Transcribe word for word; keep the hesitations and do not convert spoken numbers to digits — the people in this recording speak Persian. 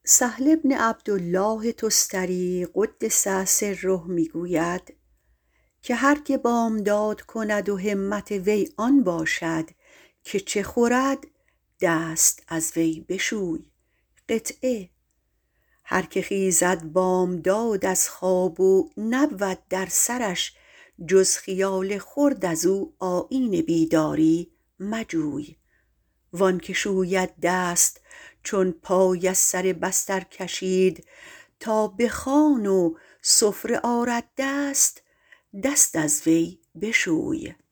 سهل بن عبدالله تستری - قدس سره - می گوید که هر که بامداد کند و همت وی آن باشد که چه خورد دست از وی بشوی. هر که خیزد بامداد از خواب و نبود در سرش جز خیال خورد ازو آیین بیداری مجوی. وآنکه شوید دست چون پای از سر بستر کشید تا به خوان و سفره آرد دست دست از وی بشوی.